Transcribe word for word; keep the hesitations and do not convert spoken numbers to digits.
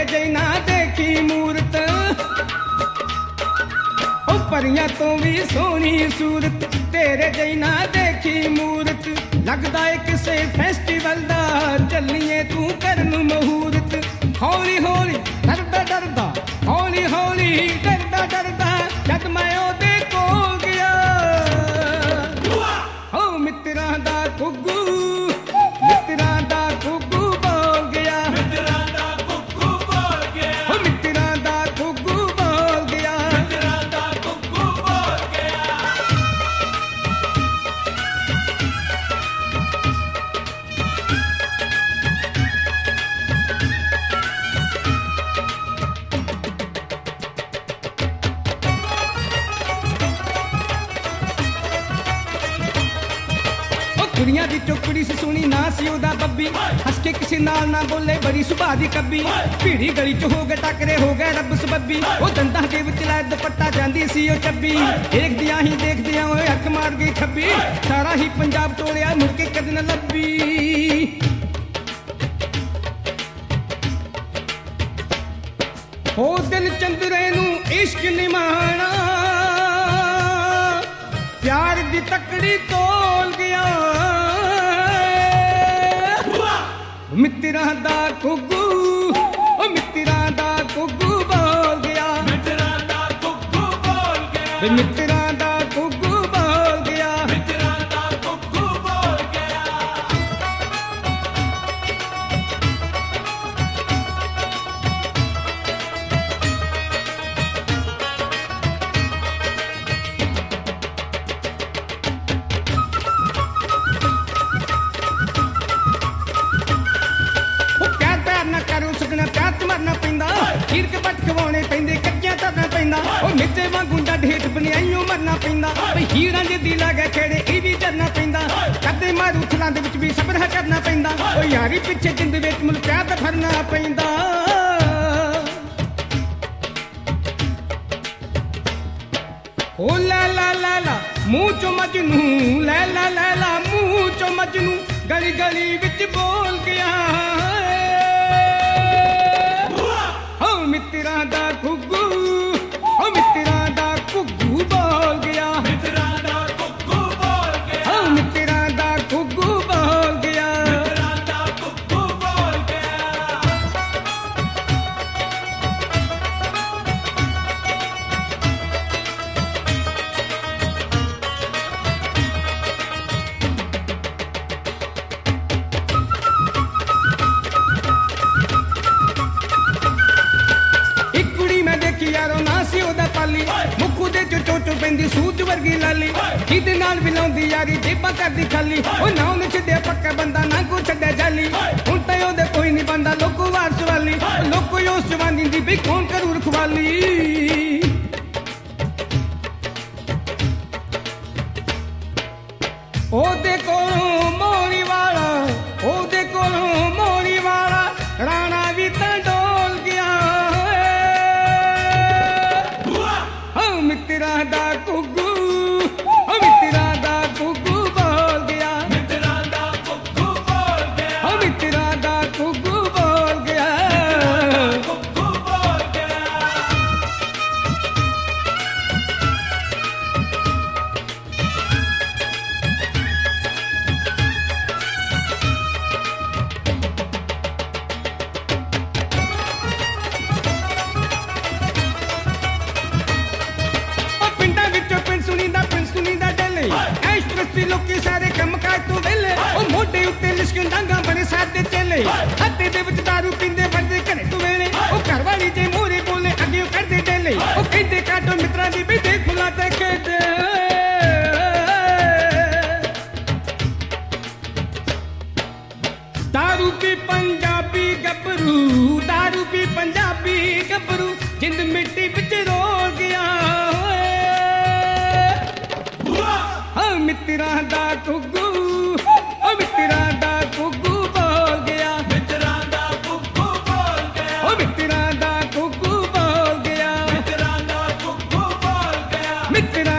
ਜਈ ਨਾ ਦੇਖੀ ਮੂਰਤ ਉਹ ਪਰੀਆਂ ਤੋਂ ਵੀ ਸੋਹਣੀ ਸੂਰਤ ਤੇਰੇ ਜਈ ਨਾ ਦੇਖੀ ਮੂਰਤ ਲੱਗਦਾ ਏ ਕਿਸੇ ਫੈਸਟੀਵਲ ਦਾ ਚੱਲੀਏ ਤੂੰ ਕਰਨ ਮਹੂਰਤ ਹੌਲੀ ਹੌਲੀ ਡਰਦਾ ਡਰਦਾ ਹੌਲੀ ਹੌਲੀ ਡਰਦਾ ਡਰਦਾ ਜਦ ਮੈਂ ਉਹਦੇ ਕੋਲ ਗਿਆ ਹੋ ਮਿੱਤਰਾਂ ਦਾ ਗੁੱਗੂ ਮਿੱਤਰਾਂ ਦਾ ਗੁੱਗੂ ਬੋਲ ਗਿਆ ਮਿੱਤਰਾਂ ਦਾ ਗੁੱਗੂ ਬੋਲ ਗਿਆ ਹੋ ਮਿੱਤਰਾਂ ਦਾ ਗੁੱਗੂ ਬੋਲ ਗਿਆ ਮਿੱਤਰਾਂ ਦਾ ਗੁੱਗੂ ਬੋਲ ਗਿਆ ਕੁੜੀਆਂ ਦੀ ਚੋਕੜੀ ਸੀ ਸੁਣੀ ਨਾ ਸੀ ਉਹਦਾ ਬੱਬੀ ਹੱਸ ਕੇ ਕਿਸੇ ਨਾਲ ਨਾ ਬੋਲੇ ਬੜੀ ਸੁਭਾਅ ਦੀ ਕੱਬੀ ਭੀੜੀ ਗਲੀ ਚ ਹੋ ਗਏ ਟੱਕਰੇ ਹੋ ਗਏ ਰੱਬ ਸਬੱਬੀ ਉਹ ਦੰਦਾਂ ਦੇ ਵਿੱਚ ਲੈ ਦੁਪੱਟਾ ਜਾਂਦੀ ਸੀ ਉਹ ਚੱਬੀ ਦੇਖਦਿਆਂ ਹੀ ਦੇਖਦਿਆਂ ਓਏ ਅੱਖ ਮਾਰ ਗਈ ਖੱਬੀ ਸਾਰਾ ਹੀ ਪੰਜਾਬ ਟੋਲਿਆ ਮੁੜ ਕੇ ਕਦੇ ਨਾ ਲੱਭੀ ਹੋ ਦਿਲ ਚੰਦਰੇ ਨੂੰ ਇਸ਼ਕ ਨਿਮਾਣਾ प्यार दी तकड़ी तोल गया मित्तरां दा गुग्गू ओ मित्तरां दा गुग्गू बोल गया ਮਿੱਤਰਾਂ ਦਾ ਗੁੱਗੂ ਬੋਲ ਗਿਆ मित्तरां दा गुग्गू बोल गया ਮਿੱਤਰਾਂ ਦਾ ਗੁੱਗੂ ਬੋਲ ਗਿਆ ਹੀਰ ਕੇ ਬੱਟ ਖਵਾਉਣੇ ਪੈਂਦੇ ਕੱਚਿਆਂ ਤਰਨਾ ਪੈਂਦਾ ਉਹ ਮਿੱਤੇ ਵਾਂਗੂ ਡੱਡ ਹੇਠ ਬਨਿਆਈਓ ਮਰਨਾ ਪੈਂਦਾ ਬਈ ਹੀਰਾਂ ਜੇ ਦੀ ਲਾਗੇ ਖੇੜੇ ਇਹ ਵੀ ਕਰਨਾ ਪੈਂਦਾ ਕਦੇ ਮਾਰੂ ਥਲਾਂ ਦੇ ਵਿੱਚ ਵੀ ਸਬਰ ਕਰਨਾ ਪੈਂਦਾ ਉਹ ਯਾਰੀ ਪਿੱਛੇ ਜਿੰਦ ਵਿੱਚ ਮੁੱਲ ਪਿਆਰ ਦਾ ਫਰਨਾ ਪੈਂਦਾ ਓ ਲਾ ਲਾ ਲਾ ਲਾ ਮੂੰਹ ਚੋਂ ਮਜਨੂ ਲੈ ਲਾ ਲੈ ਲਾ ਮੂੰਹ ਚੋਂ ਮਜਨੂ ਗਲੀ ਗਲੀ ਵਿੱਚ ਬੋਲ ਗਿਆ ਮਿੱਤਰਾਂ ਦਾ ਗੁੱਗੂ ਓ ਮਿੱਤਰਾਂ ਦਾ ਗੁੱਗੂ ਬੋਲ ਗਿਆ ਮਿੱਤਰਾਂ ਦਾ ਗੁੱਗੂ ਬੋਲ ਗਿਆ ਓ ਮਿੱਤਰਾਂ ਦਾ ਗੁੱਗੂ ਬੋਲ ਗਿਆ ਮਿੱਤਰਾਂ ਦਾ ਗੁੱਗੂ ਬੋਲ ਗਿਆ ਯਾਰੋ ਨਾ ਸੀ ਉਹਦਾ ਪਾਲੀ ਮੁੱਖੂ ਦੇ ਚੋ ਚੋ ਪੈਂਦੀ ਸੂਝ ਵਰਗੀ ਲਾਲੀ ਜਿਹਦੇ ਨਾਲ ਮਿਲਾਉਂਦੀ ਯਾਰੀ ਜੇਬਾਂ ਕਰਦੀ ਖਾਲੀ ਉਹ ਨਾ ਉਹਨੇ ਛੱਡਿਆ ਪੱਕਾ ਬੰਦਾ ਨਾ ਕੋ ਛੱਡਿਆ ਜਾਲੀ ਹੁਣ ਤਾਂ ਉਹਦੇ ਕੋਈ ਨਹੀਂ ਬੰਦਾ ਲੋਕੋ ਵਾਰਸ ਵਾਲੀ ਲੋਕੋ ਉਸ ਜਵਾਨੀ ਦੀ ਵੀ ਕੌਣ ਕਰੂ ਰਖਵਾਲੀ ਉਹਦੇ ਕੋਲੋਂ ਮੋਰੀ ਵਾਲਾ ਉਹਦੇ ਕੋਲੋਂ ਮੋਰੀ ਵਾਲਾ ਰਾਣਾ ਵੀ ਤਾਂ ਡੋਲ ਗਿਆ ਮਿੱਤਰਾਂ ਦਾ ਗੁੱਗੂ ਓ ਮਿੱਤਰਾਂ ਦਾ ਗੁੱਗੂ ਬੋਲ ਗਿਆ ਮਿੱਤਰਾਂ ਦਾ ਗੁੱਗੂ ਬੋਲ ਗਿਆ ਓ ਮਿੱਤਰਾਂ ਦਾ ਗੁੱਗੂ ਬੋਲ ਗਿਆ ਗੁੱਗੂ ਬੋਲ ਗਿਆ ਲੋਕੀ ਸਾਰੇ ਕੰਮ ਕਾਜ ਤੋਂ ਵੇਲੇ ਉਹ ਮੋਢੇ ਉੱਤੇ ਲਿਸ਼ਕਣ ਡਾਂਗਾ ਬਣੇ ਸਾਦੇ ਚੇਲੇ ਹੱਥੇ ਦੇ ਵਿੱਚ ਦਾਰੂ ਪੀਂਦੇ ਵਰਦੇ ਘਰੇ ਤੋਂ ਵੇਲੇ ਉਹ ਘਰ ਵਾਲੀ ਜੇ ਮੂਹਰੇ ਬੋਲੇ ਅੱਗੇ ਕਰਦੇ ਡੇਲੇ ਉਹ ਕਹਿੰਦੇ ਕਾਟੋ ਮਿੱਤਰਾਂ ਦੀ ਵੀ ਦੇਖ ਖੁਲਾ ਤੇ ਖੇਡੇ ਦਾਰੂ ਪੀ ਪੰਜਾਬੀ ਗੱਭਰੂ ਦਾਰੂ ਪੀ ਪੰਜਾਬੀ ਗੱਭਰੂ ਜਿੰਦ ਮਿੱਟੀ ਵਿੱਚ ਰੋਲ ਗਿਆ ਮਿੱਤਰਾਂ ਦਾ ਗੁੱਗੂ ਓ ਮਿੱਤਰਾਂ ਦਾ ਗੁੱਗੂ ਬੋਲ ਗਿਆ ਮਿੱਤਰਾਂ ਦਾ ਗੁੱਗੂ ਬੋਲ ਗਿਆ ਓ ਮਿੱਤਰਾਂ ਦਾ ਗੁੱਗੂ ਬੋਲ ਗਿਆ ਮਿੱਤਰਾਂ ਦਾ ਗੁੱਗੂ ਬੋਲ ਗਿਆ ਮਿੱਤਰਾਂ